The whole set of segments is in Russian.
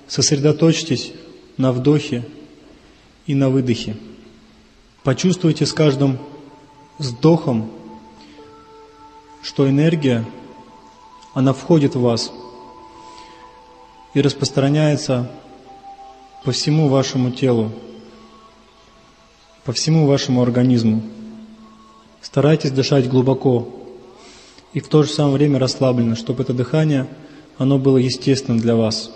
сосредоточьтесь на вдохе и на выдохе. Почувствуйте с каждым вздохом, что энергия, она входит в вас и распространяется по всему вашему телу, по всему вашему организму. Старайтесь дышать глубоко и в то же самое время расслабленно, чтобы это дыхание, оно было естественным для вас.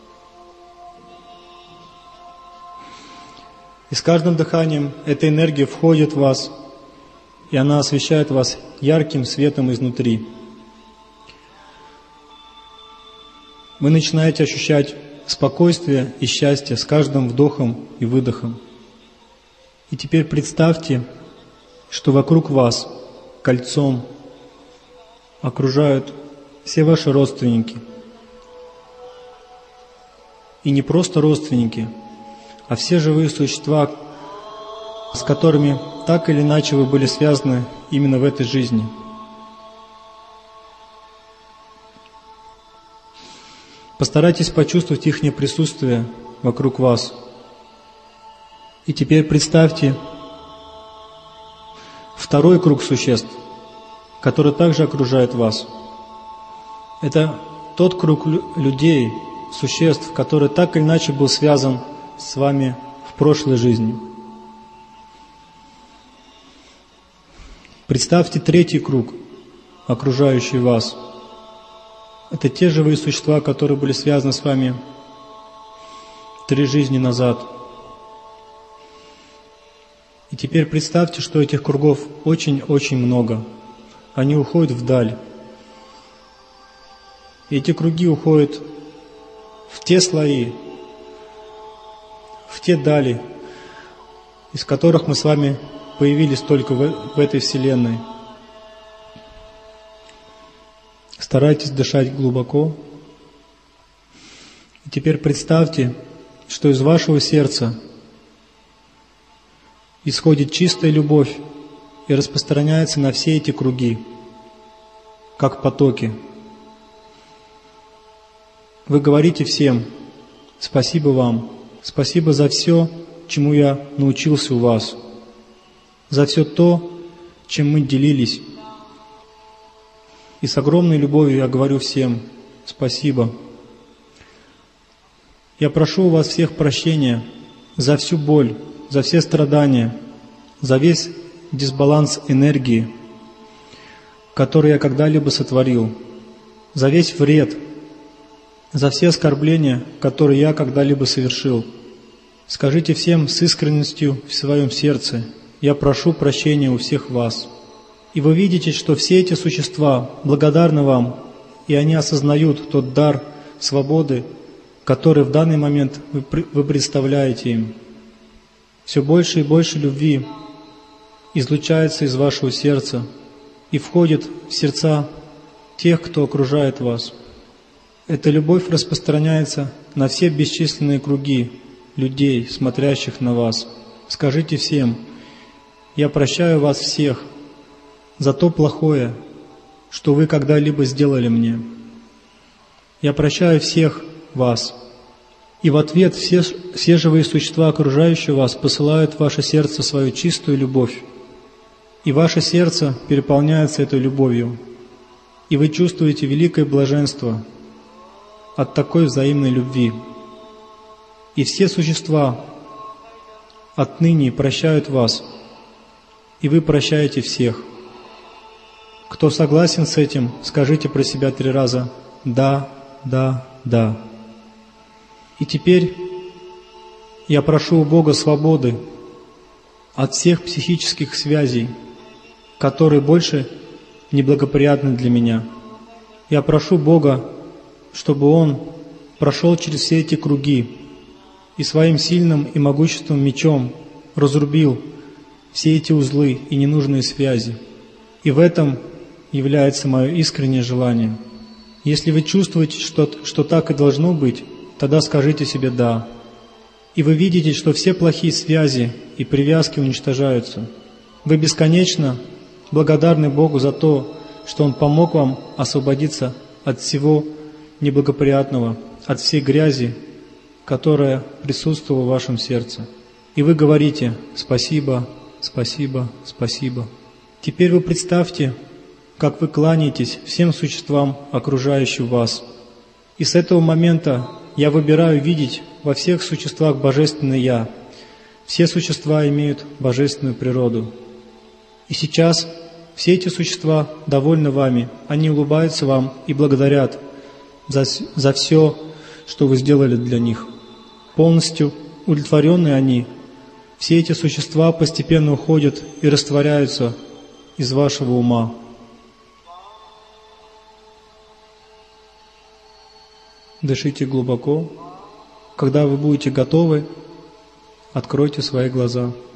И с каждым дыханием эта энергия входит в вас, и она освещает вас ярким светом изнутри. Вы начинаете ощущать спокойствие и счастье с каждым вдохом и выдохом. И теперь представьте, что вокруг вас кольцом окружают все ваши родственники. И не просто родственники, а все живые существа, с которыми так или иначе вы были связаны именно в этой жизни. Постарайтесь почувствовать их присутствие вокруг вас. И теперь представьте второй круг существ, который также окружает вас. Это тот круг людей, существ, который так или иначе был связан с вами в прошлой жизни. Представьте третий круг, окружающий вас. Это те живые существа, которые были связаны с вами 3 жизни назад. И теперь представьте, что этих кругов очень-очень много. Они уходят вдаль. И эти круги уходят в те слои, в те дали, из которых мы с вами появились только в этой Вселенной. Старайтесь дышать глубоко. И теперь представьте, что из вашего сердца исходит чистая любовь и распространяется на все эти круги, как потоки. Вы говорите всем: спасибо вам, спасибо за все, чему я научился у вас, за все то, чем мы делились. И с огромной любовью я говорю всем: спасибо. Я прошу у вас всех прощения за всю боль, за все страдания, за весь дисбаланс энергии, который я когда-либо сотворил, за весь вред, за все оскорбления, которые я когда-либо совершил. Скажите всем с искренностью в своем сердце: я прошу прощения у всех вас. И вы видите, что все эти существа благодарны вам, и они осознают тот дар свободы, который в данный момент вы представляете им. Все больше и больше любви излучается из вашего сердца и входит в сердца тех, кто окружает вас. Эта любовь распространяется на все бесчисленные круги людей, смотрящих на вас. Скажите всем: я прощаю вас всех за то плохое, что вы когда-либо сделали мне. Я прощаю всех вас. И в ответ все живые существа, окружающие вас, посылают в ваше сердце свою чистую любовь. И ваше сердце переполняется этой любовью. И вы чувствуете великое блаженство от такой взаимной любви. И все существа отныне прощают вас, и вы прощаете всех. Кто согласен с этим, скажите про себя 3 раза: да, да, да. И теперь я прошу у Бога свободы от всех психических связей, которые больше неблагоприятны для меня. Я прошу Бога, чтобы Он прошел через все эти круги и своим сильным и могущественным мечом разрубил все эти узлы и ненужные связи. И в этом является мое искреннее желание. Если вы чувствуете, что так и должно быть, тогда скажите себе «да». И вы видите, что все плохие связи и привязки уничтожаются. Вы бесконечно благодарны Богу за то, что Он помог вам освободиться от всего неблагоприятного, от всей грязи которая присутствовала в вашем сердце. И вы говорите «Спасибо, спасибо, спасибо». Теперь вы представьте, как вы кланяетесь всем существам, окружающим вас. И с этого момента я выбираю видеть во всех существах Божественное Я. Все существа имеют божественную природу. И сейчас все эти существа довольны вами, они улыбаются вам и благодарят за все, что вы сделали для них. Полностью удовлетворенные они, все эти существа постепенно уходят и растворяются из вашего ума. Дышите глубоко. Когда вы будете готовы, откройте свои глаза.